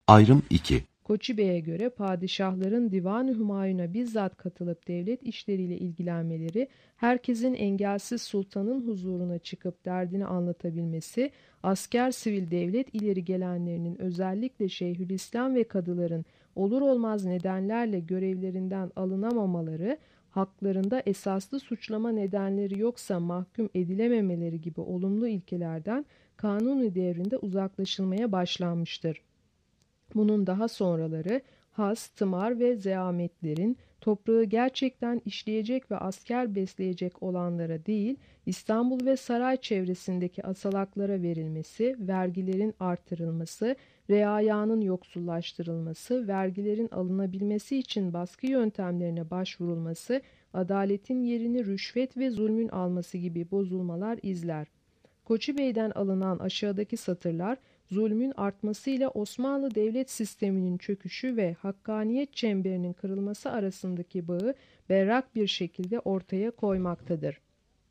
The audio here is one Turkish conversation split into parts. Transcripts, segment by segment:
Ayrım 2. Koçi Bey'e göre padişahların Divan-ı Hümayun'a bizzat katılıp devlet işleriyle ilgilenmeleri, herkesin engelsiz sultanın huzuruna çıkıp derdini anlatabilmesi, asker sivil devlet ileri gelenlerinin özellikle Şeyhülislam ve kadıların olur olmaz nedenlerle görevlerinden alınamamaları, haklarında esaslı suçlama nedenleri yoksa mahkum edilememeleri gibi olumlu ilkelerden Kanuni devrinde uzaklaşılmaya başlanmıştır. Bunun daha sonraları has, tımar ve zeametlerin toprağı gerçekten işleyecek ve asker besleyecek olanlara değil, İstanbul ve saray çevresindeki asalaklara verilmesi, vergilerin artırılması, reayanın yoksullaştırılması, vergilerin alınabilmesi için baskı yöntemlerine başvurulması, adaletin yerini rüşvet ve zulmün alması gibi bozulmalar izler. Koçi Bey'den alınan aşağıdaki satırlar, zulmün artmasıyla Osmanlı devlet sisteminin çöküşü ve hakkaniyet çemberinin kırılması arasındaki bağı berrak bir şekilde ortaya koymaktadır.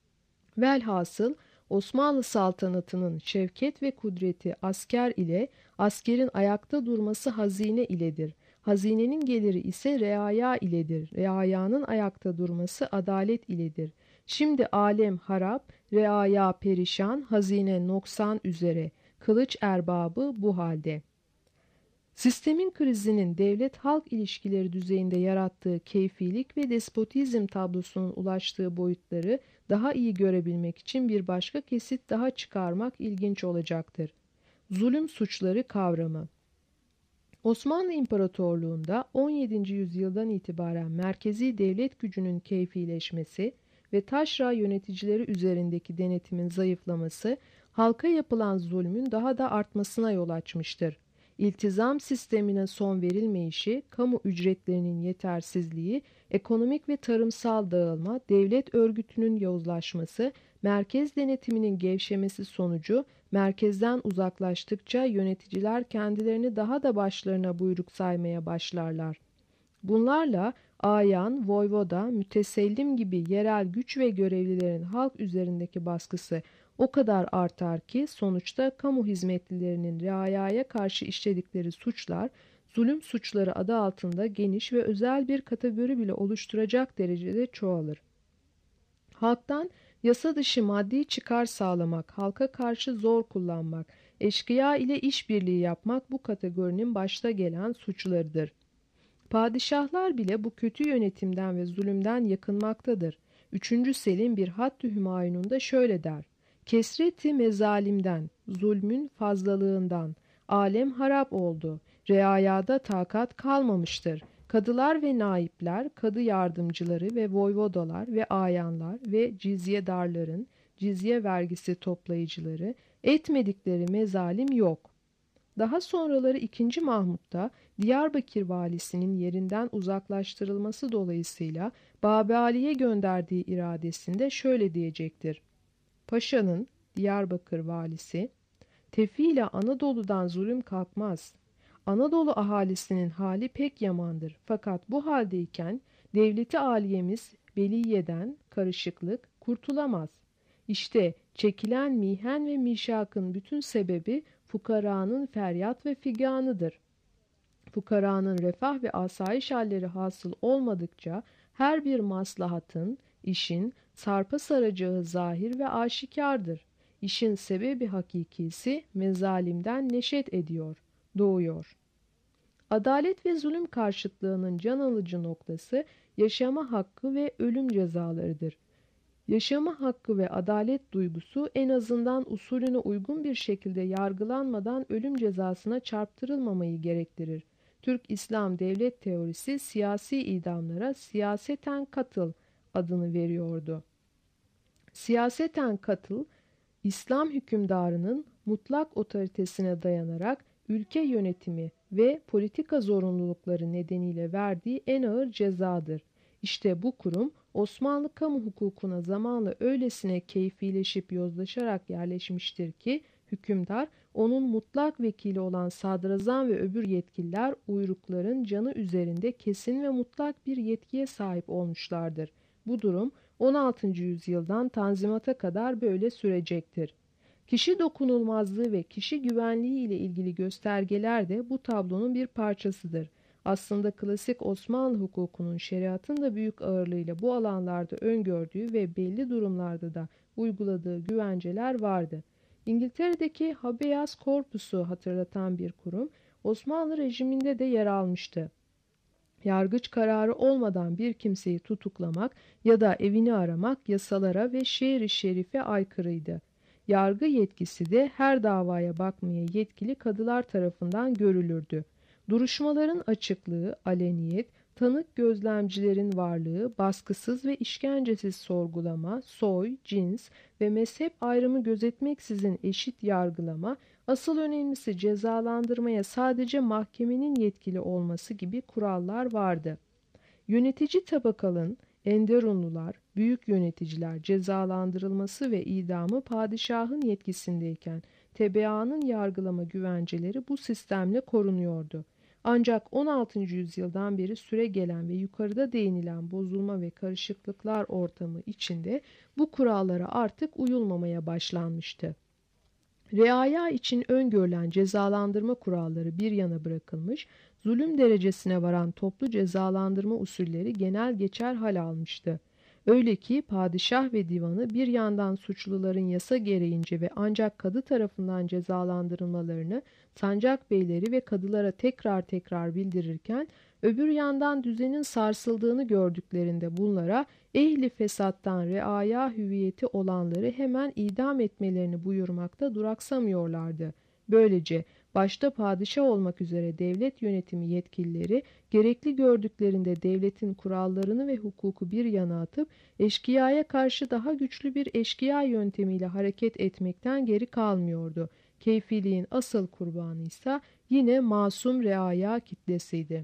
Velhasıl Osmanlı saltanatının şevket ve kudreti asker ile, askerin ayakta durması hazine iledir. Hazinenin geliri ise reaya iledir. Reayanın ayakta durması adalet iledir. Şimdi alem harap, reaya perişan, hazine noksan üzere. Kılıç erbabı bu halde. Sistemin krizinin devlet-halk ilişkileri düzeyinde yarattığı keyfilik ve despotizm tablosunun ulaştığı boyutları daha iyi görebilmek için bir başka kesit daha çıkarmak ilginç olacaktır. Zulüm suçları kavramı. Osmanlı İmparatorluğu'nda 17. yüzyıldan itibaren merkezi devlet gücünün keyfileşmesi ve taşra yöneticileri üzerindeki denetimin zayıflaması, halka yapılan zulmün daha da artmasına yol açmıştır. İltizam sistemine son verilmeyişi, kamu ücretlerinin yetersizliği, ekonomik ve tarımsal dağılma, devlet örgütünün yozlaşması, merkez denetiminin gevşemesi sonucu merkezden uzaklaştıkça yöneticiler kendilerini daha da başlarına buyruk saymaya başlarlar. Bunlarla ayan, voyvoda, mütesellim gibi yerel güç ve görevlilerin halk üzerindeki baskısı o kadar artar ki sonuçta kamu hizmetlilerinin reayaya karşı işledikleri suçlar, zulüm suçları adı altında geniş ve özel bir kategori bile oluşturacak derecede çoğalır. Halktan yasa dışı maddi çıkar sağlamak, halka karşı zor kullanmak, eşkıya ile işbirliği yapmak bu kategorinin başta gelen suçlarıdır. Padişahlar bile bu kötü yönetimden ve zulümden yakınmaktadır. 3. Selim bir Hattı Hümayun'unda şöyle der: Kesreti mezalimden, zulmün fazlalığından, alem harap oldu, reayada takat kalmamıştır. Kadılar ve naipler, kadı yardımcıları ve voyvodalar ve ayanlar ve cizyedarların, cizye vergisi toplayıcıları, etmedikleri mezalim yok. Daha sonraları 2. Mahmud'da Diyarbakır valisinin yerinden uzaklaştırılması dolayısıyla Babali'ye gönderdiği iradesinde şöyle diyecektir: Paşa'nın, Diyarbakır valisi, tefiyle Anadolu'dan zulüm kalkmaz. Anadolu ahalisinin hali pek yamandır. Fakat bu haldeyken devleti aliyemiz Beliye'den karışıklık kurtulamaz. İşte çekilen mihen ve mişakın bütün sebebi fukaranın feryat ve figanıdır. Fukaranın refah ve asayiş halleri hasıl olmadıkça her bir maslahatın, işin sarpa saracağı zahir ve aşikardır. İşin sebebi hakikisi mezalimden neşet ediyor, doğuyor. Adalet ve zulüm karşıtlığının can alıcı noktası yaşama hakkı ve ölüm cezalarıdır. Yaşama hakkı ve adalet duygusu en azından usulüne uygun bir şekilde yargılanmadan ölüm cezasına çarptırılmamayı gerektirir. Türk İslam devlet teorisi siyasi idamlara siyaseten katıl adını veriyordu. Siyaseten katıl, İslam hükümdarının mutlak otoritesine dayanarak ülke yönetimi ve politika zorunlulukları nedeniyle verdiği en ağır cezadır. İşte bu kurum Osmanlı kamu hukukuna zamanla öylesine keyfileşip yozlaşarak yerleşmiştir ki hükümdar onun mutlak vekili olan sadrazam ve öbür yetkililer uyrukların canı üzerinde kesin ve mutlak bir yetkiye sahip olmuşlardır. Bu durum 16. yüzyıldan Tanzimat'a kadar böyle sürecektir. Kişi dokunulmazlığı ve kişi güvenliği ile ilgili göstergeler de bu tablonun bir parçasıdır. Aslında klasik Osmanlı hukukunun şeriatın da büyük ağırlığıyla bu alanlarda öngördüğü ve belli durumlarda da uyguladığı güvenceler vardı. İngiltere'deki habeas corpus'u hatırlatan bir kurum, Osmanlı rejiminde de yer almıştı. Yargıç kararı olmadan bir kimseyi tutuklamak ya da evini aramak yasalara ve şiir-i şerife aykırıydı. Yargı yetkisi de her davaya bakmaya yetkili kadılar tarafından görülürdü. Duruşmaların açıklığı, aleniyet, tanık gözlemcilerin varlığı, baskısız ve işkencesiz sorgulama, soy, cins ve mezhep ayrımı gözetmeksizin eşit yargılama, asıl önemlisi cezalandırmaya sadece mahkemenin yetkili olması gibi kurallar vardı. Yönetici tabakanın, enderunlular, büyük yöneticiler cezalandırılması ve idamı padişahın yetkisindeyken tebaanın yargılama güvenceleri bu sistemle korunuyordu. Ancak 16. yüzyıldan beri süre gelen ve yukarıda değinilen bozulma ve karışıklıklar ortamı içinde bu kurallara artık uyulmamaya başlanmıştı. Reaya için öngörülen cezalandırma kuralları bir yana bırakılmış, zulüm derecesine varan toplu cezalandırma usulleri genel geçer hal almıştı. Öyle ki padişah ve divanı bir yandan suçluların yasa gereğince ve ancak kadı tarafından cezalandırılmalarını sancak beyleri ve kadılara tekrar tekrar bildirirken, öbür yandan düzenin sarsıldığını gördüklerinde bunlara ehli fesattan reaya hüviyeti olanları hemen idam etmelerini buyurmakta duraksamıyorlardı. Böylece başta padişah olmak üzere devlet yönetimi yetkilileri gerekli gördüklerinde devletin kurallarını ve hukuku bir yana atıp eşkıyaya karşı daha güçlü bir eşkıya yöntemiyle hareket etmekten geri kalmıyordu. Keyfiliğin asıl kurbanı ise yine masum reaya kitlesiydi.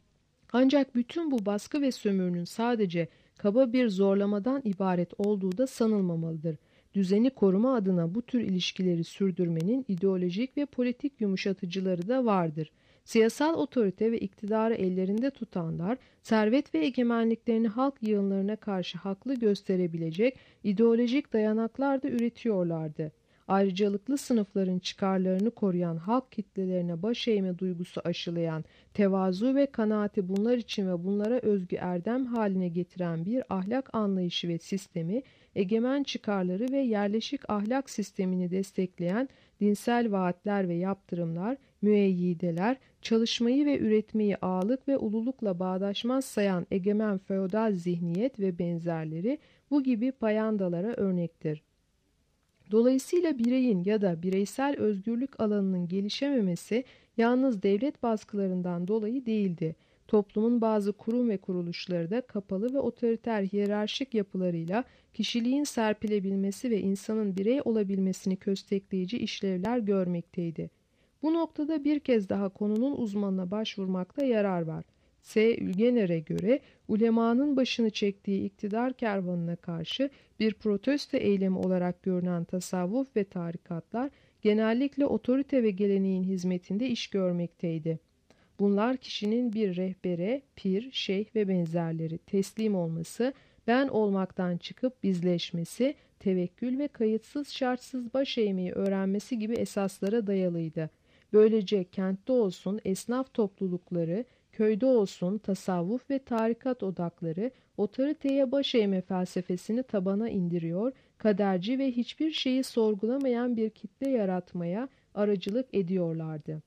Ancak bütün bu baskı ve sömürünün sadece kaba bir zorlamadan ibaret olduğu da sanılmamalıdır. Düzeni koruma adına bu tür ilişkileri sürdürmenin ideolojik ve politik yumuşatıcıları da vardır. Siyasal otorite ve iktidarı ellerinde tutanlar, servet ve egemenliklerini halk yığınlarına karşı haklı gösterebilecek ideolojik dayanaklar da üretiyorlardı. Ayrıcalıklı sınıfların çıkarlarını koruyan, halk kitlelerine baş eğme duygusu aşılayan, tevazu ve kanaati bunlar için ve bunlara özgü erdem haline getiren bir ahlak anlayışı ve sistemi, egemen çıkarları ve yerleşik ahlak sistemini destekleyen dinsel vaatler ve yaptırımlar, müeyyideler, çalışmayı ve üretmeyi ağalık ve ululukla bağdaşmaz sayan egemen feodal zihniyet ve benzerleri bu gibi payandalara örnektir. Dolayısıyla bireyin ya da bireysel özgürlük alanının gelişememesi yalnız devlet baskılarından dolayı değildi. Toplumun bazı kurum ve kuruluşları da kapalı ve otoriter hiyerarşik yapılarıyla kişiliğin serpilebilmesi ve insanın birey olabilmesini köstekleyici işlevler görmekteydi. Bu noktada bir kez daha konunun uzmanına başvurmakta yarar var. S. Ülgener'e göre ulemanın başını çektiği iktidar kervanına karşı bir protesto eylemi olarak görünen tasavvuf ve tarikatlar genellikle otorite ve geleneğin hizmetinde iş görmekteydi. Bunlar kişinin bir rehbere, pir, şeyh ve benzerleri teslim olması, ben olmaktan çıkıp bizleşmesi, tevekkül ve kayıtsız şartsız baş eğmeyi öğrenmesi gibi esaslara dayalıydı. Böylece kentte olsun esnaf toplulukları, köyde olsun tasavvuf ve tarikat odakları otoriteye baş eğme felsefesini tabana indiriyor, kaderci ve hiçbir şeyi sorgulamayan bir kitle yaratmaya aracılık ediyorlardı.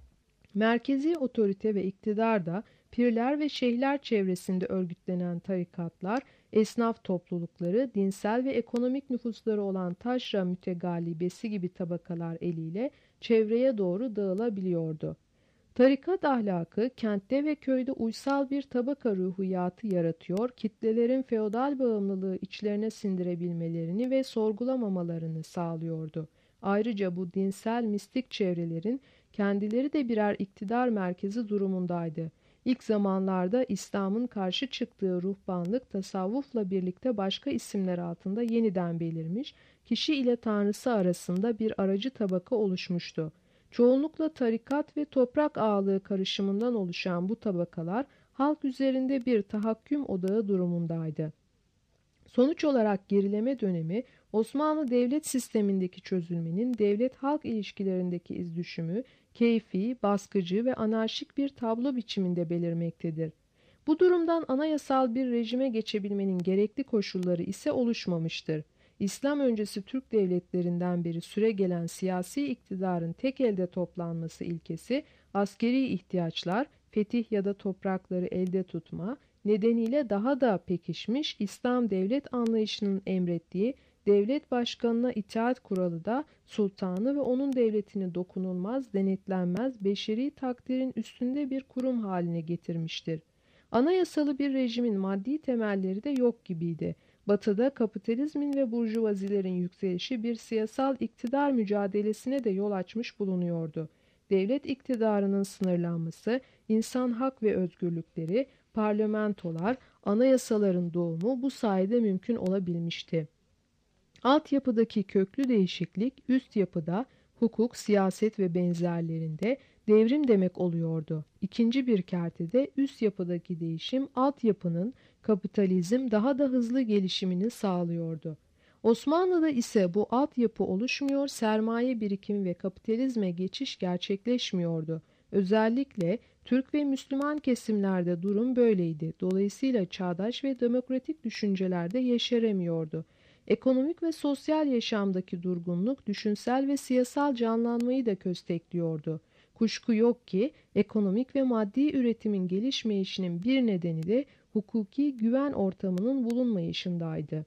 Merkezi otorite ve iktidar da pirler ve şeyhler çevresinde örgütlenen tarikatlar, esnaf toplulukları, dinsel ve ekonomik nüfusları olan taşra mütegalibesi gibi tabakalar eliyle çevreye doğru dağılabiliyordu. Tarikat ahlakı kentte ve köyde uysal bir tabaka ruhiyatı yaratıyor, kitlelerin feodal bağımlılığı içlerine sindirebilmelerini ve sorgulamamalarını sağlıyordu. Ayrıca bu dinsel mistik çevrelerin kendileri de birer iktidar merkezi durumundaydı. İlk zamanlarda İslam'ın karşı çıktığı ruhbanlık tasavvufla birlikte başka isimler altında yeniden belirmiş, kişi ile tanrısı arasında bir aracı tabaka oluşmuştu. Çoğunlukla tarikat ve toprak ağalığı karışımından oluşan bu tabakalar halk üzerinde bir tahakküm odağı durumundaydı. Sonuç olarak gerileme dönemi, Osmanlı devlet sistemindeki çözülmenin devlet-halk ilişkilerindeki izdüşümü, keyfi, baskıcı ve anarşik bir tablo biçiminde belirmektedir. Bu durumdan anayasal bir rejime geçebilmenin gerekli koşulları ise oluşmamıştır. İslam öncesi Türk devletlerinden beri süregelen siyasi iktidarın tek elde toplanması ilkesi, askeri ihtiyaçlar, fetih ya da toprakları elde tutma nedeniyle daha da pekişmiş, İslam devlet anlayışının emrettiği devlet başkanına itaat kuralı da sultanı ve onun devletini dokunulmaz, denetlenmez, beşeri takdirin üstünde bir kurum haline getirmiştir. Anayasalı bir rejimin maddi temelleri de yok gibiydi. Batı'da kapitalizmin ve burjuvazilerin yükselişi bir siyasal iktidar mücadelesine de yol açmış bulunuyordu. Devlet iktidarının sınırlanması, insan hak ve özgürlükleri, parlamentolar, anayasaların doğumu bu sayede mümkün olabilmişti. Altyapıdaki köklü değişiklik üst yapıda, hukuk, siyaset ve benzerlerinde devrim demek oluyordu. İkinci bir kertede üst yapıdaki değişim altyapının kapitalizm daha da hızlı gelişimini sağlıyordu. Osmanlı'da ise bu altyapı oluşmuyor, sermaye birikimi ve kapitalizme geçiş gerçekleşmiyordu. Özellikle Türk ve Müslüman kesimlerde durum böyleydi. Dolayısıyla çağdaş ve demokratik düşüncelerde yeşeremiyordu. Ekonomik ve sosyal yaşamdaki durgunluk düşünsel ve siyasal canlanmayı da köstekliyordu. Kuşku yok ki ekonomik ve maddi üretimin gelişmeyişinin bir nedeni de hukuki güven ortamının bulunmayışındaydı.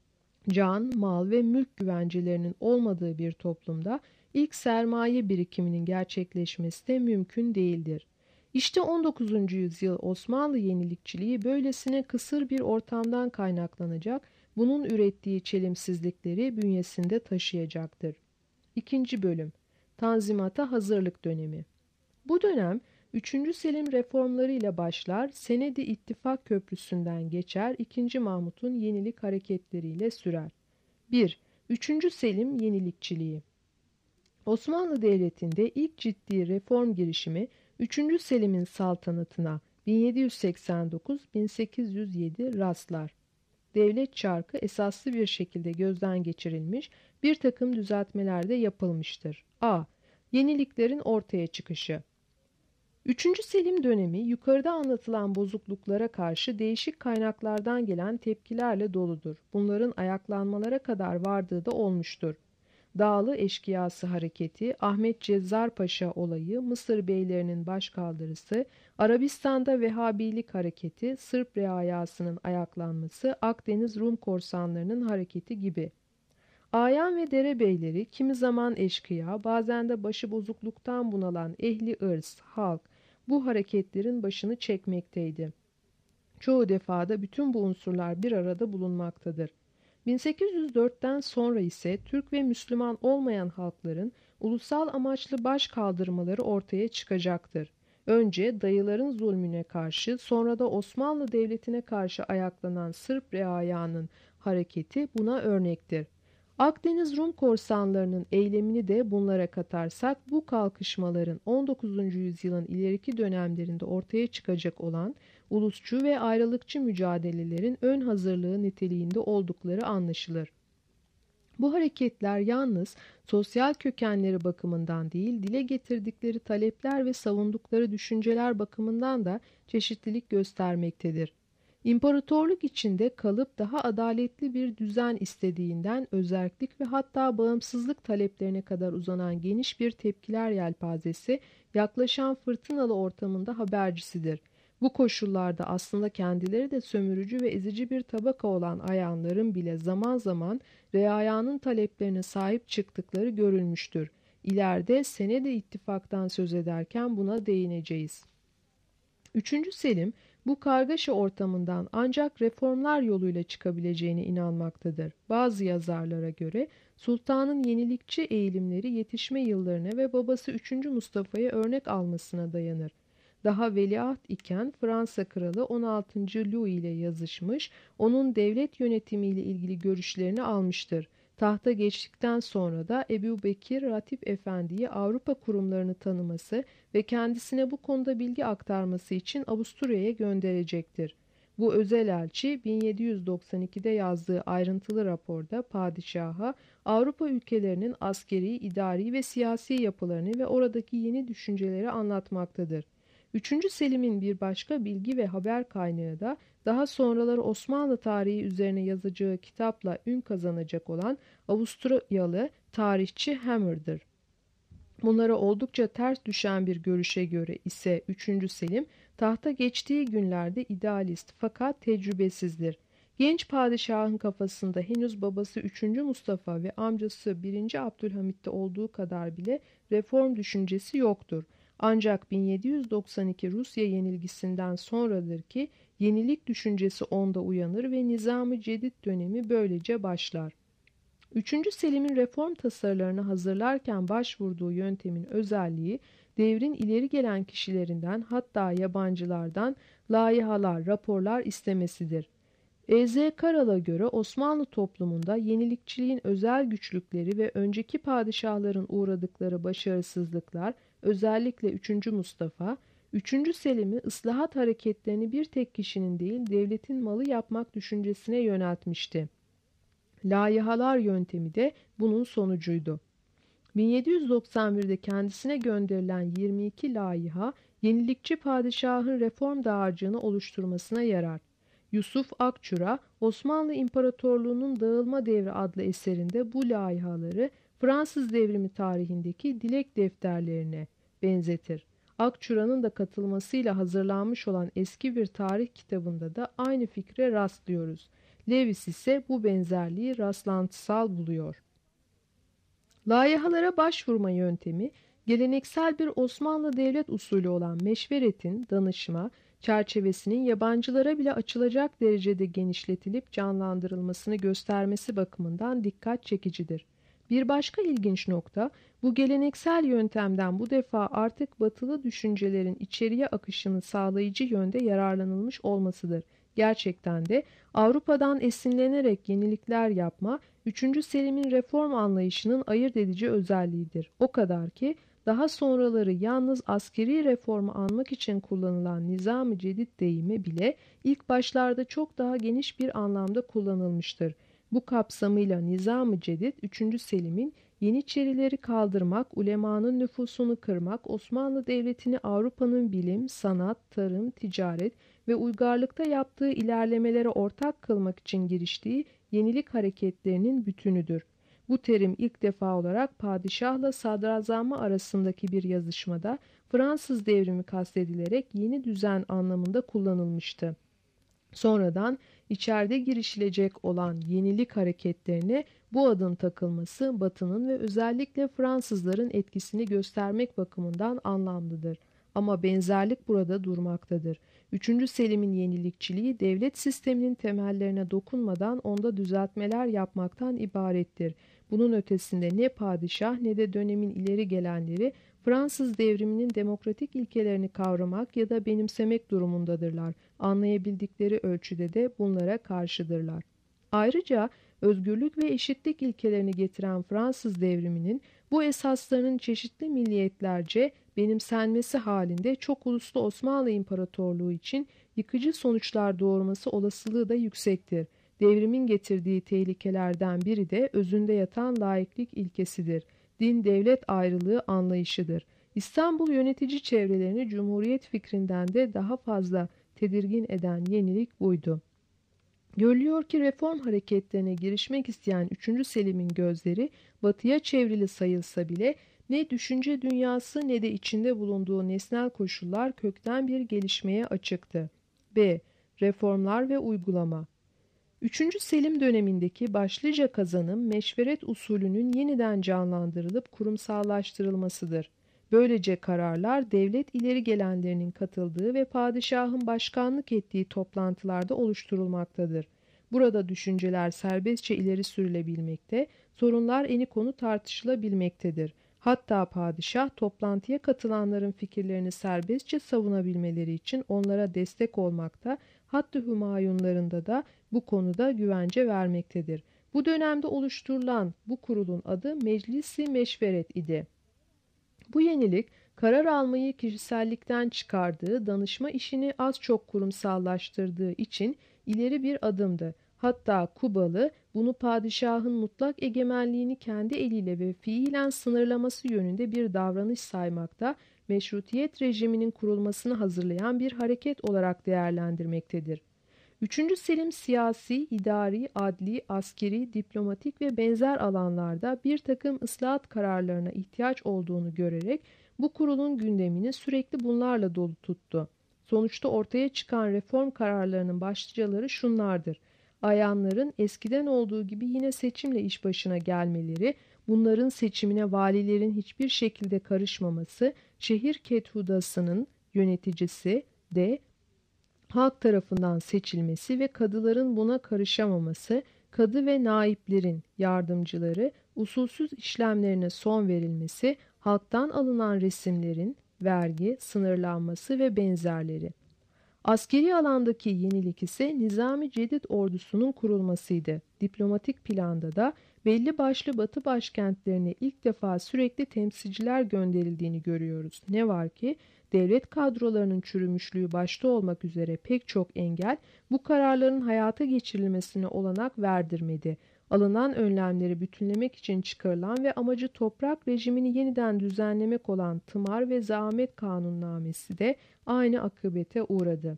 Can, mal ve mülk güvencelerinin olmadığı bir toplumda ilk sermaye birikiminin gerçekleşmesi de mümkün değildir. İşte 19. yüzyıl Osmanlı yenilikçiliği böylesine kısır bir ortamdan kaynaklanacak, bunun ürettiği çelimsizlikleri bünyesinde taşıyacaktır. İkinci bölüm, Tanzimata hazırlık dönemi. Bu dönem 3. Selim reformlarıyla başlar, Senedi İttifak Köprüsü'nden geçer, 2. Mahmut'un yenilik hareketleriyle sürer. 1. 3. Selim yenilikçiliği. Osmanlı Devleti'nde ilk ciddi reform girişimi 3. Selim'in saltanatına 1789-1807 rastlar. Devlet çarkı esaslı bir şekilde gözden geçirilmiş, bir takım düzeltmeler de yapılmıştır. A. Yeniliklerin ortaya çıkışı. 3. Selim dönemi yukarıda anlatılan bozukluklara karşı değişik kaynaklardan gelen tepkilerle doludur. Bunların ayaklanmalara kadar vardığı da olmuştur. Dağlı Eşkıyası Hareketi, Ahmet Cezzar Paşa olayı, Mısır beylerinin başkaldırısı, Arabistan'da Vehhabilik hareketi, Sırp reayasının ayaklanması, Akdeniz Rum korsanlarının hareketi gibi. Ayan ve derebeyleri, kimi zaman eşkıya, bazen de başıbozukluktan bunalan ehli ırz, halk, bu hareketlerin başını çekmekteydi. Çoğu defada bütün bu unsurlar bir arada bulunmaktadır. 1804'ten sonra ise Türk ve Müslüman olmayan halkların ulusal amaçlı baş kaldırmaları ortaya çıkacaktır. Önce dayıların zulmüne karşı, sonra da Osmanlı Devleti'ne karşı ayaklanan Sırp reayanın hareketi buna örnektir. Akdeniz Rum korsanlarının eylemini de bunlara katarsak bu kalkışmaların 19. yüzyılın ileriki dönemlerinde ortaya çıkacak olan ulusçu ve ayrılıkçı mücadelelerin ön hazırlığı niteliğinde oldukları anlaşılır. Bu hareketler yalnız sosyal kökenleri bakımından değil, dile getirdikleri talepler ve savundukları düşünceler bakımından da çeşitlilik göstermektedir. İmparatorluk içinde kalıp daha adaletli bir düzen istediğinden özerklik ve hatta bağımsızlık taleplerine kadar uzanan geniş bir tepkiler yelpazesi yaklaşan fırtınalı ortamında habercisidir. Bu koşullarda aslında kendileri de sömürücü ve ezici bir tabaka olan ayanların bile zaman zaman reayanın taleplerine sahip çıktıkları görülmüştür. İleride Senedi İttifak'tan söz ederken buna değineceğiz. 3. Selim bu kargaşa ortamından ancak reformlar yoluyla çıkabileceğine inanmaktadır. Bazı yazarlara göre sultanın yenilikçi eğilimleri yetişme yıllarına ve babası 3. Mustafa'ya örnek almasına dayanır. Daha veliaht iken Fransa kralı 16. Louis ile yazışmış, onun devlet yönetimiyle ilgili görüşlerini almıştır. Tahta geçtikten sonra da Ebubekir Ratip Efendi'yi Avrupa kurumlarını tanıması ve kendisine bu konuda bilgi aktarması için Avusturya'ya gönderecektir. Bu özel elçi 1792'de yazdığı ayrıntılı raporda padişaha Avrupa ülkelerinin askeri, idari ve siyasi yapılarını ve oradaki yeni düşünceleri anlatmaktadır. 3. Selim'in bir başka bilgi ve haber kaynağı da daha sonraları Osmanlı tarihi üzerine yazacağı kitapla ün kazanacak olan Avusturyalı tarihçi Hammer'dır. Bunlara oldukça ters düşen bir görüşe göre ise 3. Selim tahta geçtiği günlerde idealist fakat tecrübesizdir. Genç padişahın kafasında henüz babası 3. Mustafa ve amcası 1. Abdülhamit'te olduğu kadar bile reform düşüncesi yoktur. Ancak 1792 Rusya yenilgisinden sonradır ki yenilik düşüncesi onda uyanır ve Nizam-ı Cedid dönemi böylece başlar. 3. Selim'in reform tasarılarını hazırlarken başvurduğu yöntemin özelliği, devrin ileri gelen kişilerinden hatta yabancılardan layihalar, raporlar istemesidir. E.Z. Karal'a göre Osmanlı toplumunda yenilikçiliğin özel güçlükleri ve önceki padişahların uğradıkları başarısızlıklar, özellikle 3. Mustafa, 3. Selim'i ıslahat hareketlerini bir tek kişinin değil devletin malı yapmak düşüncesine yöneltmişti. Layihalar yöntemi de bunun sonucuydu. 1791'de kendisine gönderilen 22 layiha, yenilikçi padişahın reform dağarcığını oluşturmasına yarar. Yusuf Akçura, Osmanlı İmparatorluğu'nun Dağılma Devri adlı eserinde bu layihaları Fransız devrimi tarihindeki dilek defterlerine benzetir. Akçura'nın da katılmasıyla hazırlanmış olan eski bir tarih kitabında da aynı fikre rastlıyoruz. Lewis ise bu benzerliği rastlantısal buluyor. Layihalara başvurma yöntemi, geleneksel bir Osmanlı devlet usulü olan meşveretin, danışma, çerçevesinin yabancılara bile açılacak derecede genişletilip canlandırılmasını göstermesi bakımından dikkat çekicidir. Bir başka ilginç nokta, bu geleneksel yöntemden bu defa artık batılı düşüncelerin içeriye akışını sağlayıcı yönde yararlanılmış olmasıdır. Gerçekten de Avrupa'dan esinlenerek yenilikler yapma, 3. Selim'in reform anlayışının ayırt edici özelliğidir. O kadar ki daha sonraları yalnız askeri reformu anmak için kullanılan Nizam-ı Cedid deyimi bile ilk başlarda çok daha geniş bir anlamda kullanılmıştır. Bu kapsamıyla Nizam-ı Cedid 3. Selim'in Yeniçerileri kaldırmak, ulemanın nüfusunu kırmak, Osmanlı Devleti'ni Avrupa'nın bilim, sanat, tarım, ticaret ve uygarlıkta yaptığı ilerlemelere ortak kılmak için giriştiği yenilik hareketlerinin bütünüdür. Bu terim ilk defa olarak padişahla sadrazamı arasındaki bir yazışmada Fransız devrimi kastedilerek yeni düzen anlamında kullanılmıştı. Sonradan içeride girişilecek olan yenilik hareketlerine bu adın takılması Batı'nın ve özellikle Fransızların etkisini göstermek bakımından anlamlıdır. Ama benzerlik burada durmaktadır. 3. Selim'in yenilikçiliği devlet sisteminin temellerine dokunmadan onda düzeltmeler yapmaktan ibarettir. Bunun ötesinde ne padişah ne de dönemin ileri gelenleri Fransız devriminin demokratik ilkelerini kavramak ya da benimsemek durumundadırlar. Anlayabildikleri ölçüde de bunlara karşıdırlar. Ayrıca özgürlük ve eşitlik ilkelerini getiren Fransız devriminin bu esaslarının çeşitli milliyetlerce benimsenmesi halinde çok uluslu Osmanlı İmparatorluğu için yıkıcı sonuçlar doğurması olasılığı da yüksektir. Devrimin getirdiği tehlikelerden biri de özünde yatan laiklik ilkesidir. Din-devlet ayrılığı anlayışıdır. İstanbul yönetici çevrelerini Cumhuriyet fikrinden de daha fazla tedirgin eden yenilik buydu. Görülüyor ki reform hareketlerine girişmek isteyen 3. Selim'in gözleri batıya çevrili sayılsa bile ne düşünce dünyası ne de içinde bulunduğu nesnel koşullar kökten bir gelişmeye açıktı. B. Reformlar ve uygulama. 3. Selim dönemindeki başlıca kazanım meşveret usulünün yeniden canlandırılıp kurumsallaştırılmasıdır. Böylece kararlar devlet ileri gelenlerinin katıldığı ve padişahın başkanlık ettiği toplantılarda oluşturulmaktadır. Burada düşünceler serbestçe ileri sürülebilmekte, sorunlar eni konu tartışılabilmektedir. Hatta padişah toplantıya katılanların fikirlerini serbestçe savunabilmeleri için onlara destek olmakta, hatta hümayunlarında da bu konuda güvence vermektedir. Bu dönemde oluşturulan bu kurulun adı Meclis-i Meşveret idi. Bu yenilik karar almayı kişisellikten çıkardığı, danışma işini az çok kurumsallaştırdığı için ileri bir adımdı. Hatta Kubalı bunu padişahın mutlak egemenliğini kendi eliyle ve fiilen sınırlaması yönünde bir davranış saymakta, meşrutiyet rejiminin kurulmasını hazırlayan bir hareket olarak değerlendirmektedir. 3. Selim siyasi, idari, adli, askeri, diplomatik ve benzer alanlarda bir takım ıslahat kararlarına ihtiyaç olduğunu görerek bu kurulun gündemini sürekli bunlarla dolu tuttu. Sonuçta ortaya çıkan reform kararlarının başlıcaları şunlardır: ayanların eskiden olduğu gibi yine seçimle iş başına gelmeleri, bunların seçimine valilerin hiçbir şekilde karışmaması, şehir kethudasının yöneticisi de halk tarafından seçilmesi ve kadıların buna karışamaması, kadı ve naiplerin yardımcıları usulsüz işlemlerine son verilmesi, halktan alınan resimlerin vergi sınırlanması ve benzerleri. Askeri alandaki yenilik ise Nizami Cedid ordusunun kurulmasıydı. Diplomatik planda da belli başlı Batı başkentlerine ilk defa sürekli temsilciler gönderildiğini görüyoruz. Ne var ki devlet kadrolarının çürümüşlüğü başta olmak üzere pek çok engel bu kararların hayata geçirilmesine olanak verdirmedi. Alınan önlemleri bütünlemek için çıkarılan ve amacı toprak rejimini yeniden düzenlemek olan Tımar ve Zahmet Kanunnamesi de aynı akıbete uğradı.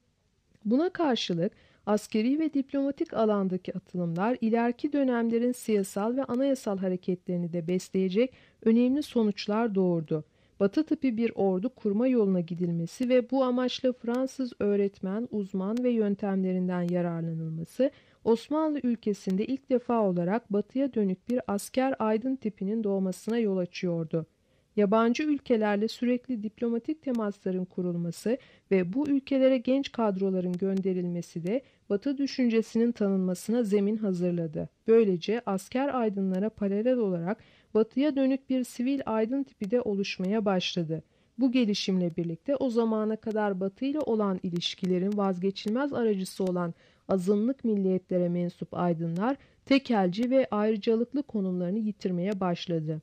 Buna karşılık askeri ve diplomatik alandaki atılımlar ileriki dönemlerin siyasal ve anayasal hareketlerini de besleyecek önemli sonuçlar doğurdu. Batı tipi bir ordu kurma yoluna gidilmesi ve bu amaçla Fransız öğretmen, uzman ve yöntemlerinden yararlanılması, Osmanlı ülkesinde ilk defa olarak batıya dönük bir asker aydın tipinin doğmasına yol açıyordu. Yabancı ülkelerle sürekli diplomatik temasların kurulması ve bu ülkelere genç kadroların gönderilmesi de Batı düşüncesinin tanınmasına zemin hazırladı. Böylece asker aydınlara paralel olarak Batıya dönük bir sivil aydın tipi de oluşmaya başladı. Bu gelişimle birlikte o zamana kadar Batı ile olan ilişkilerin vazgeçilmez aracısı olan azınlık milliyetlere mensup aydınlar tekelci ve ayrıcalıklı konumlarını yitirmeye başladı.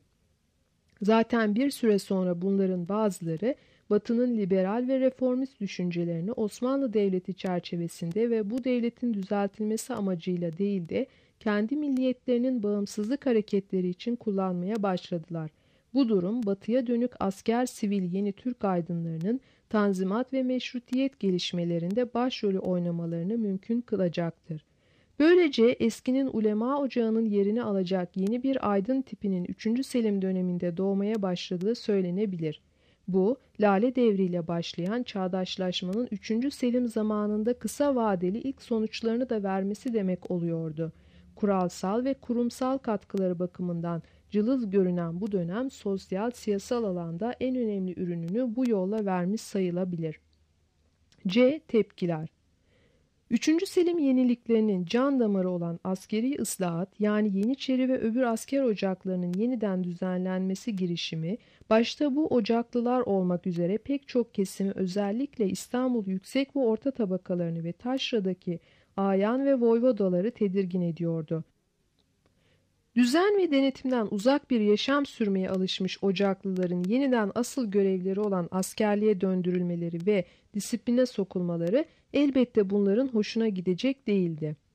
Zaten bir süre sonra bunların bazıları Batı'nın liberal ve reformist düşüncelerini Osmanlı Devleti çerçevesinde ve bu devletin düzeltilmesi amacıyla değil de kendi milliyetlerinin bağımsızlık hareketleri için kullanmaya başladılar. Bu durum Batı'ya dönük asker sivil yeni Türk aydınlarının tanzimat ve meşrutiyet gelişmelerinde başrolü oynamalarını mümkün kılacaktır. Böylece eskinin ulema ocağının yerini alacak yeni bir aydın tipinin 3. Selim döneminde doğmaya başladığı söylenebilir. Bu, Lale devriyle başlayan çağdaşlaşmanın 3. Selim zamanında kısa vadeli ilk sonuçlarını da vermesi demek oluyordu. Kuralsal ve kurumsal katkıları bakımından cılız görünen bu dönem sosyal, siyasal alanda en önemli ürününü bu yolla vermiş sayılabilir. C. Tepkiler. 3. Selim yeniliklerinin can damarı olan askeri ıslahat, yani Yeniçeri ve öbür asker ocaklarının yeniden düzenlenmesi girişimi, başta bu ocaklılar olmak üzere pek çok kesimi, özellikle İstanbul yüksek ve orta tabakalarını ve taşradaki ayan ve voyvodaları tedirgin ediyordu. Düzen ve denetimden uzak bir yaşam sürmeye alışmış ocaklıların yeniden asıl görevleri olan askerliğe döndürülmeleri ve disipline sokulmaları elbette bunların hoşuna gidecek değildi.